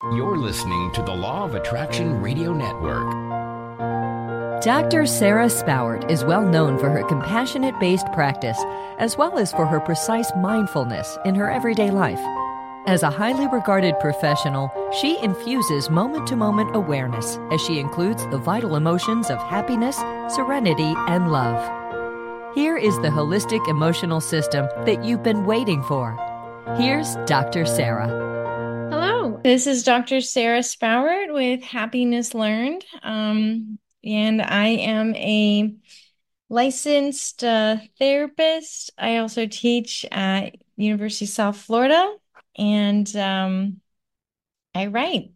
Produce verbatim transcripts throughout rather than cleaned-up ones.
You're listening to the Law of Attraction Radio Network. Doctor Sarah Spowert is well known for her compassionate-based practice, as well as for her precise mindfulness in her everyday life. As a highly regarded professional, she infuses moment-to-moment awareness as she includes the vital emotions of happiness, serenity, and love. Here is the holistic emotional system that you've been waiting for. Here's Doctor Sarah. Hello, this is Doctor Sarah Spowert with Happiness Learned, um, and I am a licensed uh, therapist. I also teach at University of South Florida, and um, I write.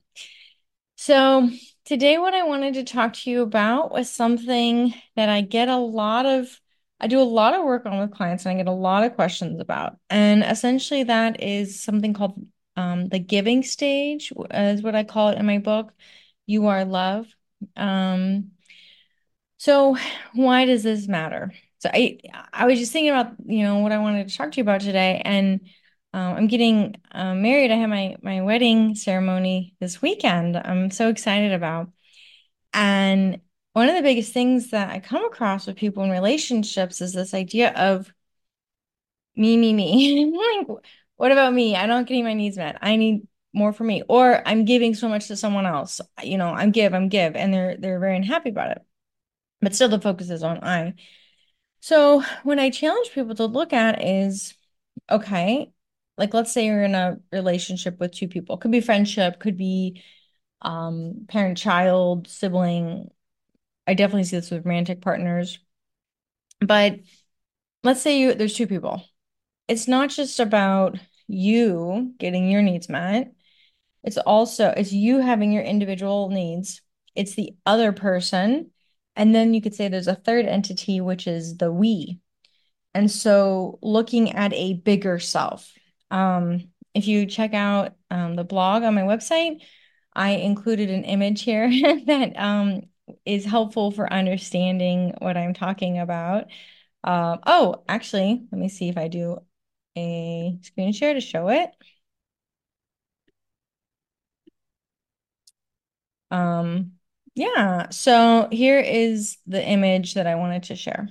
So today what I wanted to talk to you about was something that I get a lot of, I do a lot of work on with clients, and I get a lot of questions about. And essentially that is something called um, the giving stage, is what I call it in my book, You Are Love. Um, so why does this matter? So I, I was just thinking about, you know, what I wanted to talk to you about today. And um, I'm getting uh, married. I have my, my wedding ceremony this weekend. I'm so excited about. And one of the biggest things that I come across with people in relationships is this idea of me, me, me. Like, what about me? I don't getting my needs met. I need more for me. Or I'm giving so much to someone else. You know, I'm give, I'm give. And they're they're very unhappy about it. But still the focus is on I. So what I challenge people to look at is, okay, like let's say you're in a relationship with two people. Could be friendship, could be um parent, child, sibling. I definitely see this with romantic partners. But let's say you there's two people. It's not just about you getting your needs met. It's also it's you having your individual needs. It's the other person. And then you could say there's a third entity, which is the we. And so looking at a bigger self. Um, if you check out um, the blog on my website, I included an image here that um, is helpful for understanding what I'm talking about. Uh, oh, actually, let me see if I do a screen share to show it. Um, yeah, so here is the image that I wanted to share.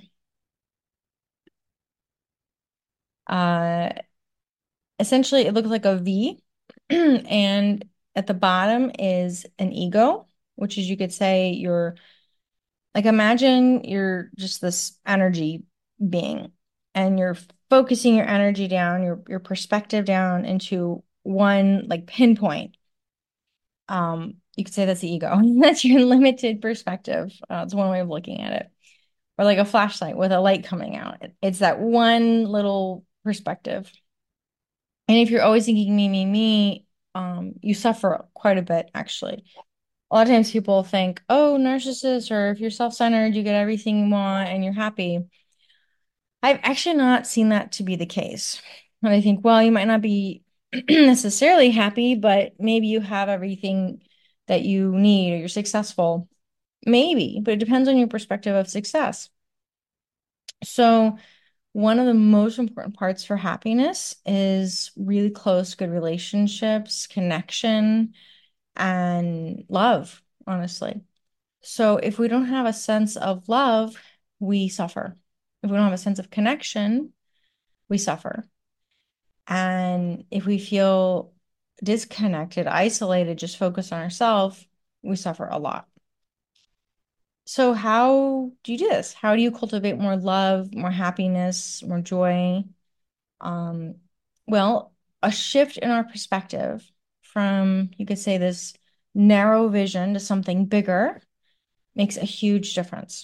Uh, essentially, it looks like a V, and at the bottom is an ego, which is you could say you're like imagine you're just this energy being, and you're focusing your energy down, your your perspective down into one like pinpoint. Um, you could say that's the ego. That's your limited perspective. Uh, it's one way of looking at it. Or like a flashlight with a light coming out. It's that one little perspective. And if you're always thinking me, me, me, um, you suffer quite a bit, actually. A lot of times people think, oh, narcissist, or if you're self-centered, you get everything you want and you're happy. I've actually not seen that to be the case. And I think, well, you might not be necessarily happy, but maybe you have everything that you need or you're successful. Maybe, but it depends on your perspective of success. So, one of the most important parts for happiness is really close, good relationships, connection, and love, honestly. So, if we don't have a sense of love, we suffer. If we don't have a sense of connection, we suffer. And if we feel disconnected, isolated, just focused on ourselves, we suffer a lot. So how do you do this? How do you cultivate more love, more happiness, more joy? Um, well, a shift in our perspective from, you could say, this narrow vision to something bigger makes a huge difference.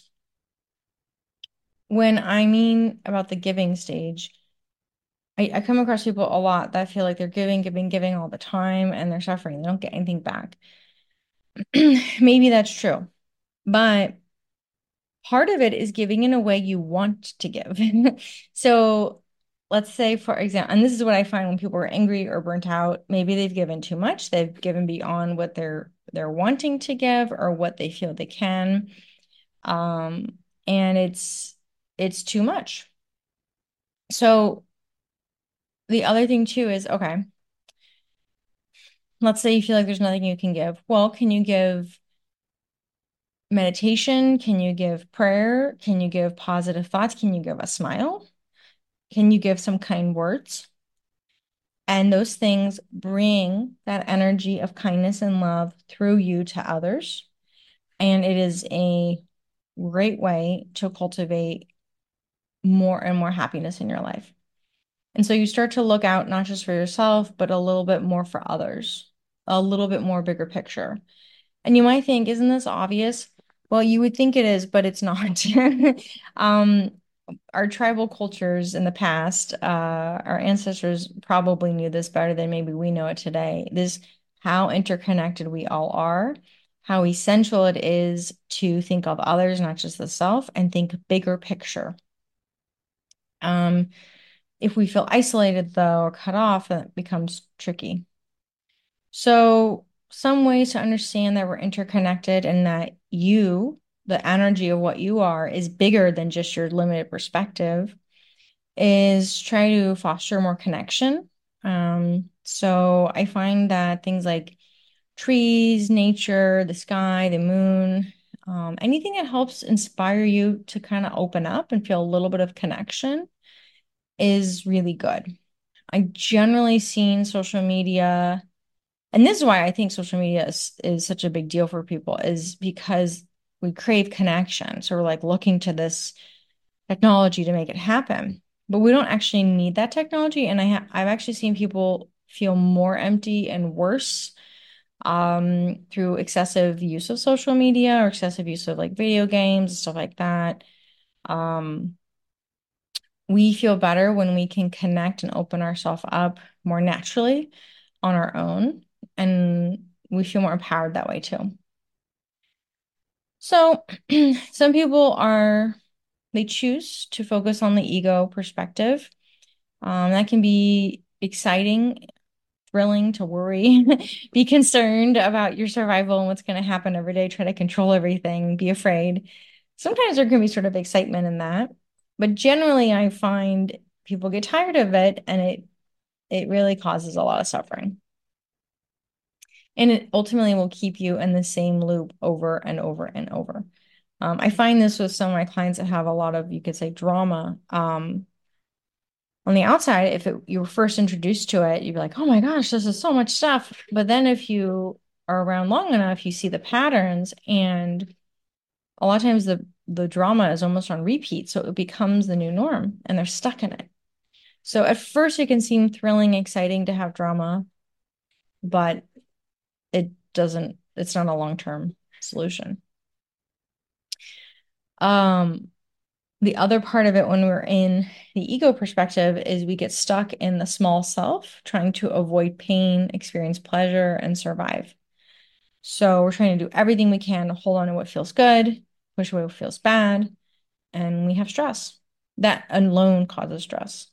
When I mean about the giving stage, I, I come across people a lot that feel like they're giving, giving, giving all the time and they're suffering. They don't get anything back. Maybe that's true. But part of it is giving in a way you want to give. So let's say, for example, and this is what I find when people are angry or burnt out, maybe they've given too much, they've given beyond what they're they're wanting to give or what they feel they can. Um, and it's it's too much. So the other thing too is, okay, let's say you feel like there's nothing you can give. Well, can you give meditation? Can you give prayer? Can you give positive thoughts? Can you give a smile? Can you give some kind words? And those things bring that energy of kindness and love through you to others. And it is a great way to cultivate more and more happiness in your life. And so you start to look out not just for yourself, but a little bit more for others, a little bit more bigger picture. And you might think, isn't this obvious? Well, you would think it is, but it's not. um, our tribal cultures in the past, uh, our ancestors probably knew this better than maybe we know it today. This how interconnected we all are, how essential it is to think of others, not just the self, and think bigger picture. Um, if we feel isolated, though, or cut off, then it becomes tricky. So, some ways to understand that we're interconnected and that you, the energy of what you are, is bigger than just your limited perspective is try to foster more connection. Um, so, I find that things like trees, nature, the sky, the moon, um, anything that helps inspire you to kind of open up and feel a little bit of connection is really good. I generally seen social media, and this is why I think social media is, is such a big deal for people, is because we crave connection. So we're like looking to this technology to make it happen, but we don't actually need that technology. And I ha I've actually seen people feel more empty and worse um, through excessive use of social media or excessive use of like video games and stuff like that. Um, we feel better when we can connect and open ourselves up more naturally on our own, and we feel more empowered that way too. So some people are, they choose to focus on the ego perspective. Um, that can be exciting, thrilling to worry, be concerned about your survival and what's going to happen every day, try to control everything, be afraid. Sometimes there can be sort of excitement in that, but generally I find people get tired of it and it it really causes a lot of suffering. And it ultimately will keep you in the same loop over and over and over. Um, I find this with some of my clients that have a lot of, you could say, drama. Um, on the outside, if it, you were first introduced to it, you'd be like, oh my gosh, this is so much stuff. But then if you are around long enough, you see the patterns, and a lot of times the the drama is almost on repeat. So it becomes the new norm and they're stuck in it. So at first it can seem thrilling, exciting to have drama, but it doesn't, it's not a long-term solution. Um, the other part of it when we're in the ego perspective is we get stuck in the small self, trying to avoid pain, experience pleasure, and survive. So we're trying to do everything we can to hold on to what feels good, push away what feels bad, and we have stress. That alone causes stress.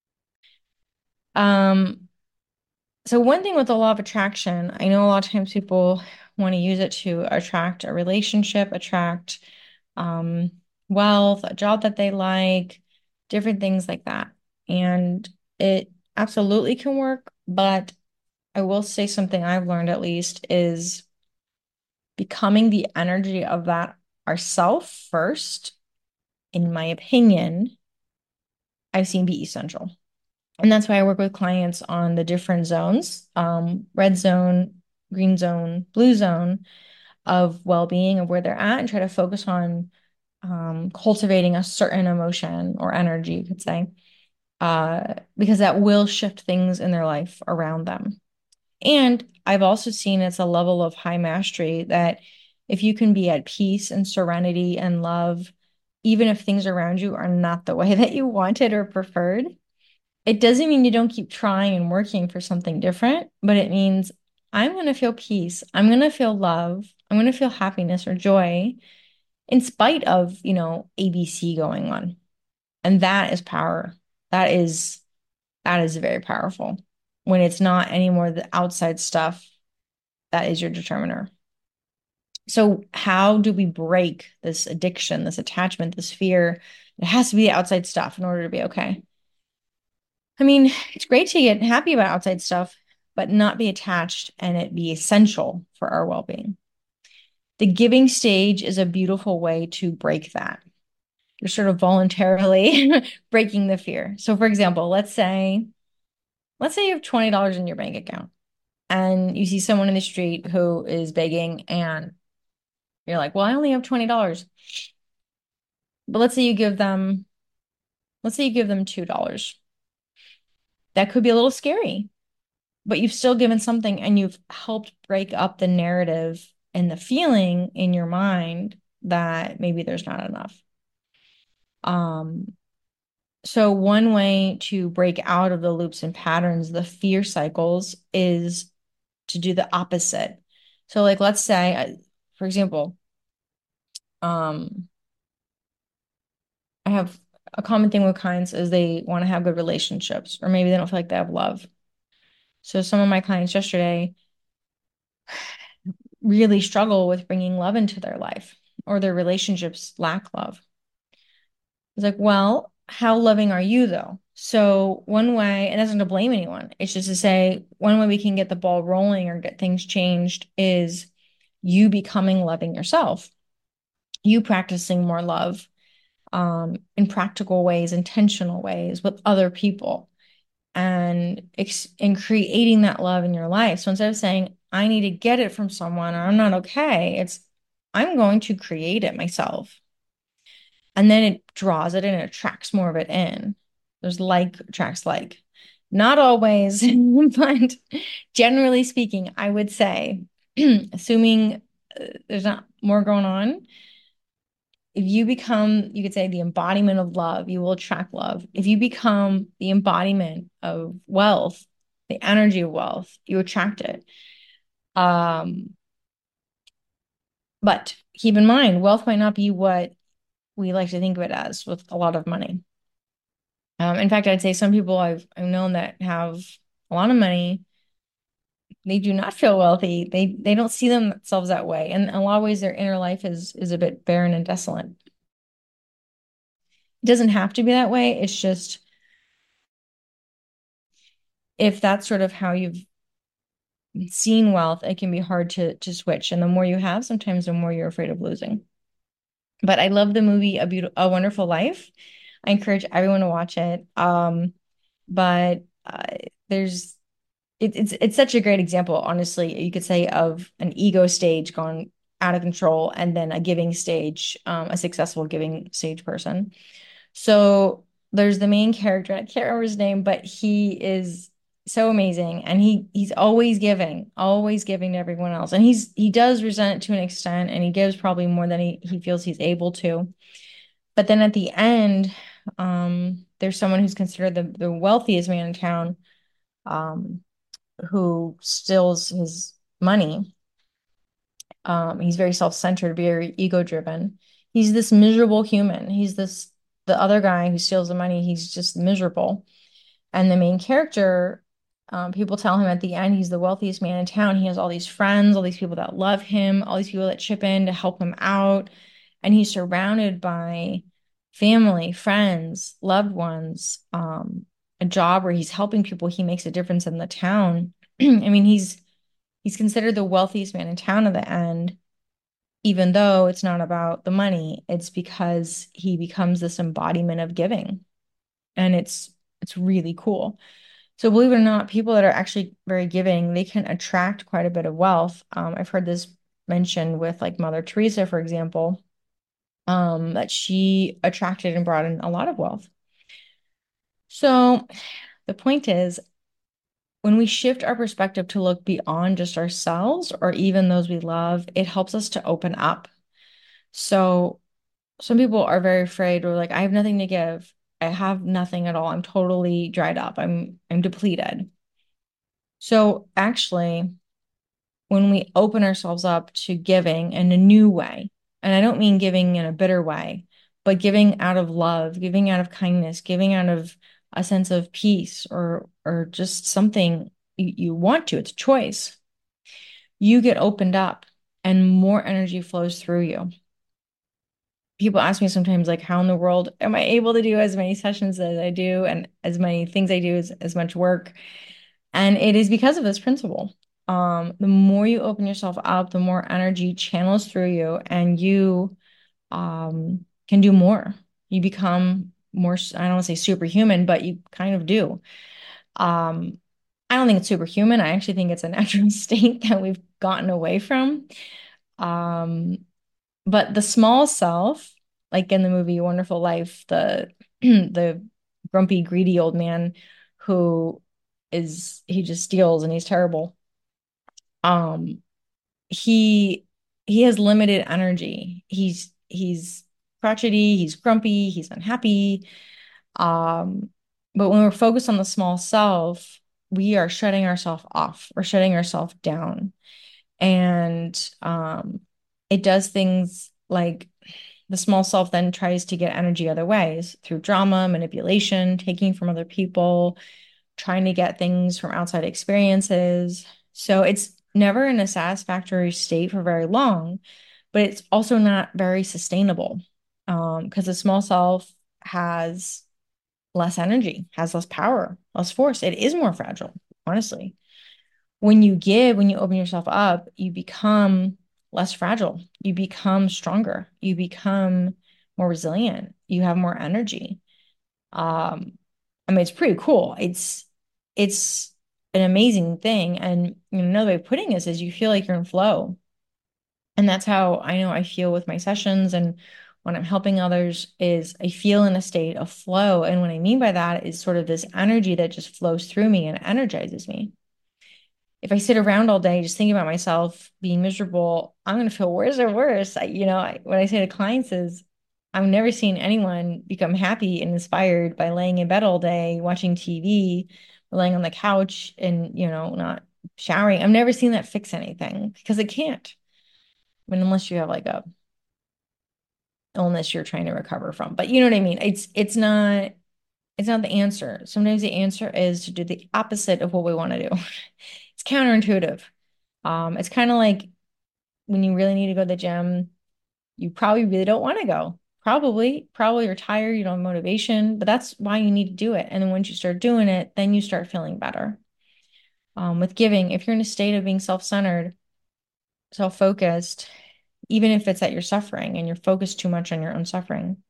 Um, so one thing with the law of attraction, I know a lot of times people want to use it to attract a relationship, attract um, wealth, a job that they like, different things like that. And it absolutely can work, but I will say something I've learned at least is becoming the energy of that ourself first, in my opinion, I've seen be essential. And that's why I work with clients on the different zones, um, red zone, green zone, blue zone of well-being of where they're at, and try to focus on um, cultivating a certain emotion or energy, you could say, uh, because that will shift things in their life around them. And I've also seen it's a level of high mastery that if you can be at peace and serenity and love, even if things around you are not the way that you wanted or preferred, it doesn't mean you don't keep trying and working for something different, but it means I'm going to feel peace. I'm going to feel love. I'm going to feel happiness or joy in spite of, you know, A B C going on. And that is power. That is, that is very powerful when it's not anymore the outside stuff that is your determiner. So how do we break this addiction, this attachment, this fear? It has to be the outside stuff in order to be okay. I mean, it's great to get happy about outside stuff, but not be attached and it be essential for our well-being. The giving stage is a beautiful way to break that. You're sort of voluntarily breaking the fear. So for example, let's say, let's say you have twenty dollars in your bank account and you see someone in the street who is begging and you're like, well, I only have twenty dollars. But let's say you give them, let's say you give them two dollars. That could be a little scary, but you've still given something and you've helped break up the narrative and the feeling in your mind that maybe there's not enough. Um, so one way to break out of the loops and patterns, the fear cycles, is to do the opposite. So like, let's say, for example, um, I have a common thing with clients is they want to have good relationships, or maybe they don't feel like they have love. So some of my clients yesterday really struggle with bringing love into their life, or their relationships lack love. It's like, well, how loving are you though? So one way, and that's not to blame anyone, it's just to say one way we can get the ball rolling or get things changed is you becoming loving yourself, you practicing more love um, in practical ways, intentional ways with other people, and in creating that love in your life. So instead of saying, I need to get it from someone or I'm not okay, it's I'm going to create it myself. And then it draws it in and it attracts more of it in. There's like attracts like. Not always, but generally speaking, I would say, assuming uh, there's not more going on, if you become, you could say, the embodiment of love, you will attract love. If you become the embodiment of wealth, the energy of wealth, you attract it. Um, but keep in mind, wealth might not be what we like to think of it as with a lot of money. Um, in fact, I'd say some people I've, I've known that have a lot of money, they do not feel wealthy. They they don't see themselves that way. And in a lot of ways, their inner life is is a bit barren and desolate. It doesn't have to be that way. It's just if that's sort of how you've seen wealth, it can be hard to to switch. And the more you have, sometimes the more you're afraid of losing. But I love the movie A Beautiful, A Wonderful Life. I encourage everyone to watch it. Um, but uh, there's it, it's it's such a great example, honestly, you could say, of an ego stage gone out of control and then a giving stage, um, a successful giving stage person. So there's the main character, I can't remember his name, but he is so amazing. And he he's always giving, always giving to everyone else. And he's he does resent it to an extent, and he gives probably more than he, he feels he's able to. But then at the end, um, there's someone who's considered the, the wealthiest man in town, um, who steals his money. Um, he's very self-centered, very ego-driven. He's this miserable human. He's this, the other guy who steals the money, he's just miserable. And the main character, um, people tell him at the end, he's the wealthiest man in town. He has all these friends, all these people that love him, all these people that chip in to help him out. And he's surrounded by family, friends, loved ones, um, a job where he's helping people. He makes a difference in the town. I mean, he's he's considered the wealthiest man in town at the end, even though it's not about the money. It's because he becomes this embodiment of giving. And it's it's really cool. So believe it or not, people that are actually very giving, they can attract quite a bit of wealth. Um, I've heard this mentioned with like Mother Teresa, for example, um, that she attracted and brought in a lot of wealth. So the point is, when we shift our perspective to look beyond just ourselves or even those we love, it helps us to open up. So some people are very afraid, or like, I have nothing to give. I have nothing at all. I'm totally dried up. I'm I'm depleted. So actually, when we open ourselves up to giving in a new way, and I don't mean giving in a bitter way, but giving out of love, giving out of kindness, giving out of a sense of peace, or or just something you, you want to, it's a choice. You get opened up and more energy flows through you. People ask me sometimes, like, how in the world am I able to do as many sessions as I do and as many things I do, as, as much work? And it is because of this principle. Um, the more you open yourself up, the more energy channels through you, and you um, can do more. You become more, I don't want to say superhuman, but you kind of do. Um, I don't think it's superhuman. I actually think it's a natural state that we've gotten away from. Um, but the small self, like in the movie Wonderful Life, the the grumpy, greedy old man who is he just steals and he's terrible. Um, he he has limited energy. He's he's crotchety, he's grumpy, he's unhappy. Um, but when we're focused on the small self, we are shutting ourselves off. We're shutting ourselves down. And um, it does things like the small self then tries to get energy other ways through drama, manipulation, taking from other people, trying to get things from outside experiences. So it's never in a satisfactory state for very long, but it's also not very sustainable um, because the small self has less energy, has less power, less force. It is more fragile, honestly. When you give, when you open yourself up, you become less fragile. You become stronger. You become more resilient. You have more energy. Um, I mean, it's pretty cool. It's it's an amazing thing. And you know, another way of putting this is you feel like you're in flow. And that's how I know I feel with my sessions and when I'm helping others is I feel in a state of flow. And what I mean by that is sort of this energy that just flows through me and energizes me. If I sit around all day just thinking about myself being miserable, I'm going to feel worse and worse. I, you know, I, what I say to clients is, I've never seen anyone become happy and inspired by laying in bed all day, watching T V, or laying on the couch and, you know, not showering. I've never seen that fix anything because it can't. I mean, unless you have like a illness you're trying to recover from. But you know what I mean? It's it's not it's not the answer. Sometimes the answer is to do the opposite of what we want to do. It's counterintuitive. Um, it's kind of like when you really need to go to the gym, you probably really don't want to go. Probably, probably you're tired, you don't have motivation, but that's why you need to do it. And then once you start doing it, then you start feeling better. Um, with giving, if you're in a state of being self-centered, self-focused, even if it's that you're suffering and you're focused too much on your own suffering,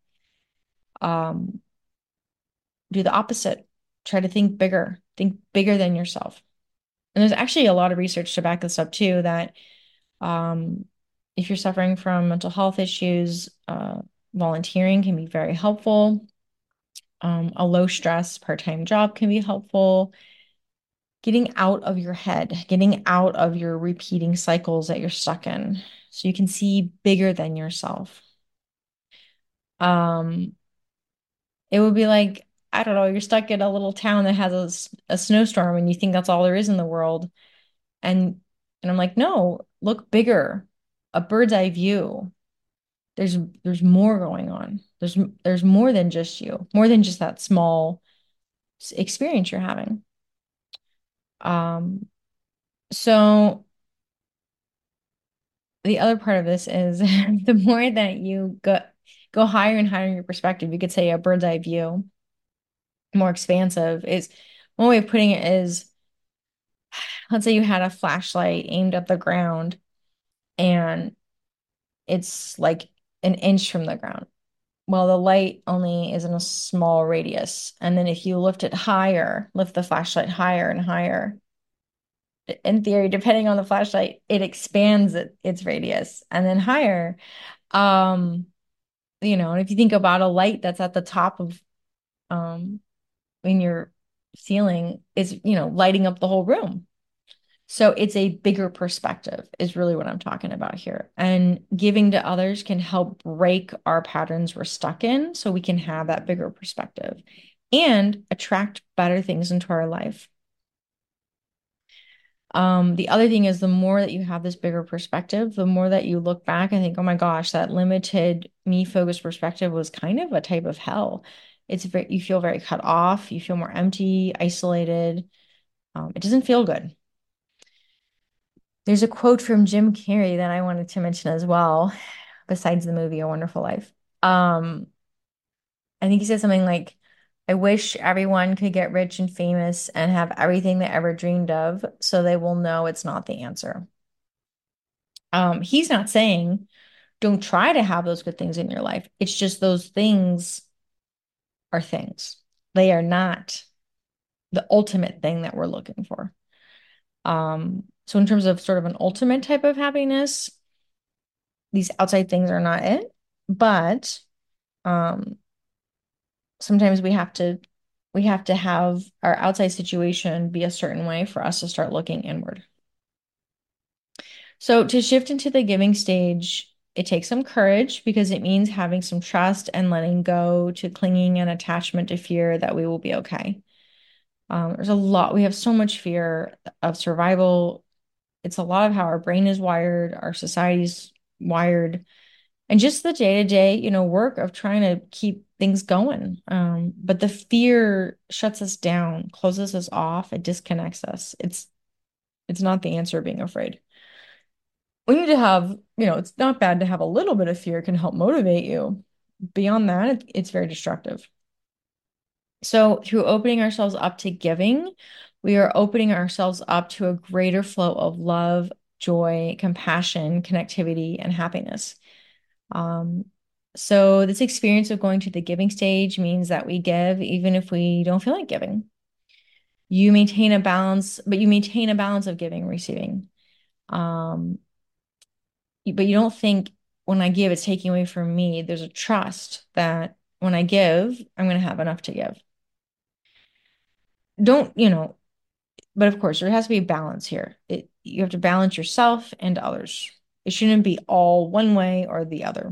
um, do the opposite. Try to think bigger, think bigger than yourself. And there's actually a lot of research to back this up too, that um, if you're suffering from mental health issues, uh, volunteering can be very helpful. Um, a low stress part-time job can be helpful. Getting out of your head, getting out of your repeating cycles that you're stuck in so you can see bigger than yourself. Um, it would be like, I don't know, you're stuck in a little town that has a, a snowstorm and you think that's all there is in the world. And and I'm like, no, look bigger, a bird's eye view. There's there's more going on. There's there's more than just you, more than just that small experience you're having. Um, so the other part of this is the more that you go go higher and higher in your perspective, you could say a bird's eye view, more expansive is one way of putting it is, let's say you had a flashlight aimed at the ground and it's like an inch from the ground. Well, the light only is in a small radius. And then if you lift it higher, lift the flashlight higher and higher, in theory, depending on the flashlight, it expands it, its radius and then higher. Um, you know, and if you think about a light that's at the top of um in your ceiling is, you know, lighting up the whole room. So it's a bigger perspective is really what I'm talking about here. And giving to others can help break our patterns we're stuck in so we can have that bigger perspective and attract better things into our life. Um, the other thing is the more that you have this bigger perspective, the more that you look back and think, oh my gosh, that limited me focused perspective was kind of a type of hell. It's very, you feel very cut off, you feel more empty, isolated. Um, it doesn't feel good. There's a quote from Jim Carrey that I wanted to mention as well, besides the movie A Wonderful Life. Um, I think he said something like, I wish everyone could get rich and famous and have everything they ever dreamed of, so they will know it's not the answer. Um, he's not saying don't try to have those good things in your life. It's just those things are things. They are not the ultimate thing that we're looking for. Um, so in terms of sort of an ultimate type of happiness, these outside things are not it, but um, sometimes we have to we have to have our outside situation be a certain way for us to start looking inward. So to shift into the giving stage, it takes some courage because it means having some trust and letting go to clinging and attachment to fear that we will be okay. Um, there's a lot, we have so much fear of survival. It's a lot of how our brain is wired, our society's wired, and just the day-to-day, you know, work of trying to keep things going. Um, but the fear shuts us down, closes us off, it disconnects us. It's it's not the answer of being afraid. We need to have, you know, it's not bad to have a little bit of fear, can help motivate you. Beyond that, it, it's very destructive. So through opening ourselves up to giving, we are opening ourselves up to a greater flow of love, joy, compassion, connectivity, and happiness. Um, so this experience of going to the giving stage means that we give even if we don't feel like giving. You maintain a balance, but you maintain a balance of giving and receiving. Um, but you don't think when I give, it's taking away from me. There's a trust that when I give, I'm going to have enough to give. Don't, you know, but of course, there has to be a balance here. It, you have to balance yourself and others. It shouldn't be all one way or the other.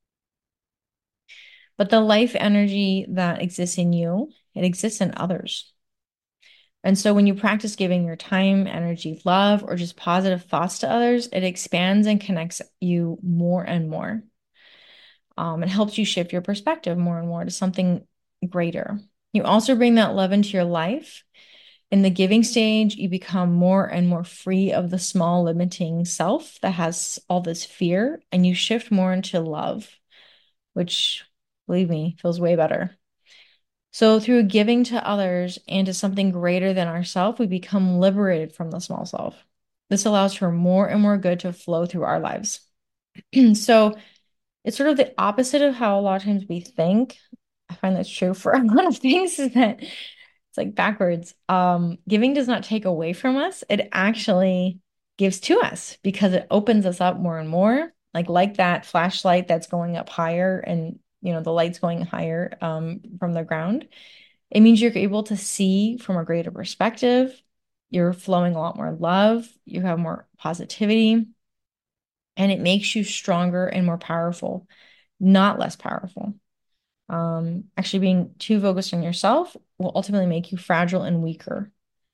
But the life energy that exists in you, it exists in others. And so when you practice giving your time, energy, love, or just positive thoughts to others, it expands and connects you more and more. Um, it helps you shift your perspective more and more to something greater. You also bring that love into your life. In the giving stage, you become more and more free of the small limiting self that has all this fear, and you shift more into love, which, believe me, feels way better. So through giving to others and to something greater than ourselves, we become liberated from the small self. This allows for more and more good to flow through our lives. So it's sort of the opposite of how a lot of times we think. I find that's true for a lot of things, is that it's like backwards. Um, giving does not take away from us. It actually gives to us because it opens us up more and more. Like, like that flashlight that's going up higher and, you know, the light's going higher um, from the ground. It means you're able to see from a greater perspective. You're flowing a lot more love. You have more positivity. And it makes you stronger and more powerful, not less powerful. Um, actually, being too focused on yourself will ultimately make you fragile and weaker.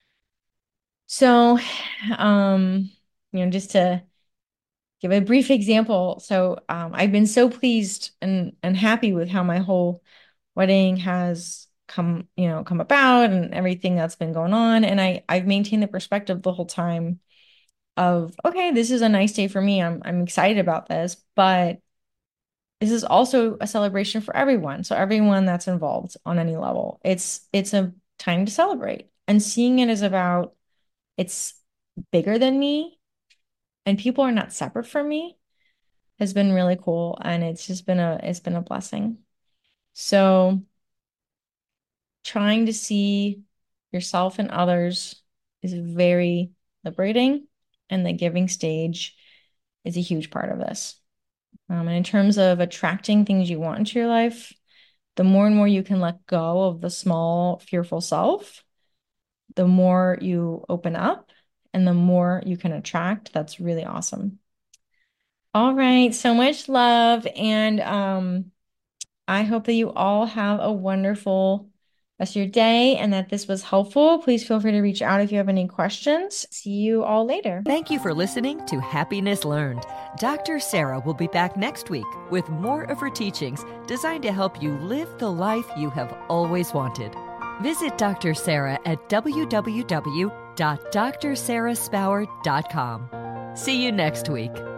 So, um, you know, just to give a brief example. So, um, I've been so pleased and and happy with how my whole wedding has come, you know, come about and everything that's been going on. And I I've maintained the perspective the whole time of, okay, this is a nice day for me. I'm I'm excited about this, but this is also a celebration for everyone. So everyone that's involved on any level. It's it's a time to celebrate. And seeing it as about, it's bigger than me and people are not separate from me has been really cool. And it's just been a it's been a blessing. So trying to see yourself and others is very liberating. And the giving stage is a huge part of this. Um, and in terms of attracting things you want into your life, the more and more you can let go of the small, fearful self, the more you open up and the more you can attract. That's really awesome. All right. So much love. And um, I hope that you all have a wonderful rest of your day and that this was helpful. Please feel free to reach out if you have any questions. See you all later. Thank you for listening to Happiness Learned. Doctor Sarah will be back next week with more of her teachings designed to help you live the life you have always wanted. Visit Doctor Sarah at w w w dot d r sarah spauer dot com. See you next week.